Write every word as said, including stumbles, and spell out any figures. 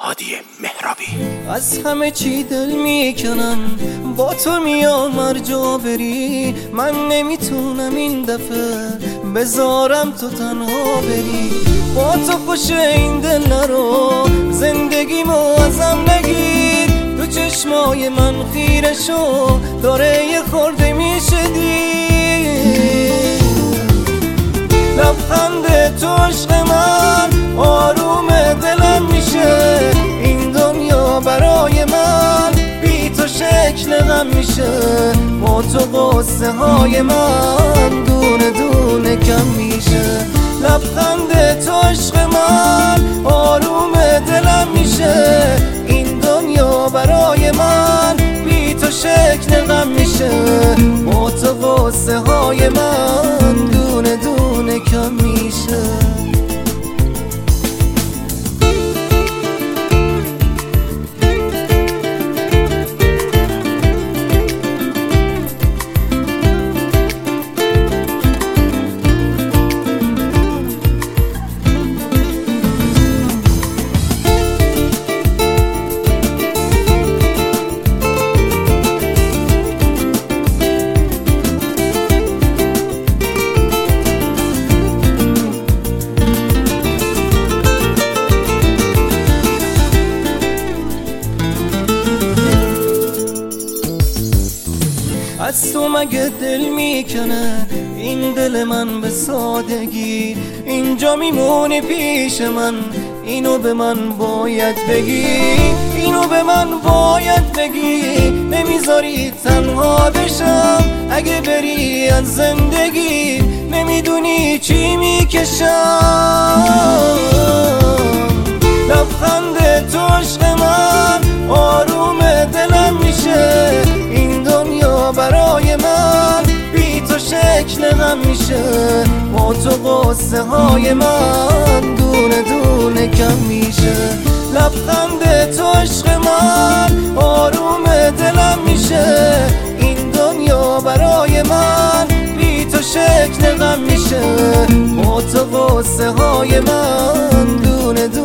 هادی مهرابی. از همه چی دل میکنن با تو میام هر جا بری، من نمیتونم این دفعه بذارم تو تنها بری. با تو خوش این دل نرو، زندگیمو ازم نگیر. تو چشمای من خیره شو، داره یه خورده میشه دیر. لبخند تو عشق من آروم دلم میشه، این دنیا برای من بی تو شکل غم میشه. با تو قصه های من دونه دونه کم میشه. لبخند تو عشق من آروم دلم میشه، این دنیا برای من بی تو شکل غم میشه. با تو قصه های من دونه دونه کم میشه. از تو مگه دل میکنه این دل من به سادگی؟ اینجا میمونی پیش من، اینو به من باید بگی، اینو به من باید بگی. نمیذاری تنها بشم اگه بری از زندگی، نمیدونی چی میکشم. لبخند تو عشق من آروم دلم میشه، این دنیا برای من بی تو شکل غم میشه. با تو قصه های من دونه دونه کم میشه. لبخند تو عشق من آروم دلم میشه، این دنیا برای من بی تو شکل غم میشه. با تو قصه های من دونه